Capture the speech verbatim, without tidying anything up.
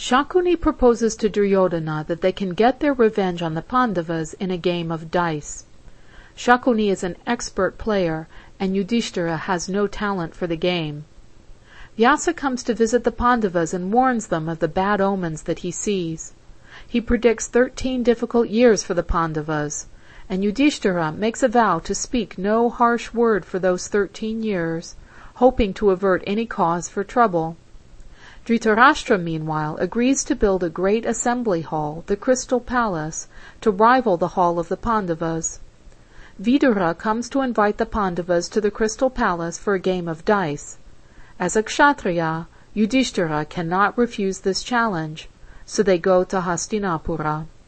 Shakuni proposes to Duryodhana that they can get their revenge on the Pandavas in a game of dice. Shakuni is an expert player, and Yudhishthira has no talent for the game. Vyasa comes to visit the Pandavas and warns them of the bad omens that he sees. He predicts thirteen difficult years for the Pandavas, and Yudhishthira makes a vow to speak no harsh word for those thirteen years, hoping to avert any cause for trouble. Dhritarashtra, meanwhile, agrees to build a great assembly hall, the Crystal Palace, to rival the hall of the Pandavas. Vidura comes to invite the Pandavas to the Crystal Palace for a game of dice. As a Kshatriya, Yudhishthira cannot refuse this challenge, so they go to Hastinapura.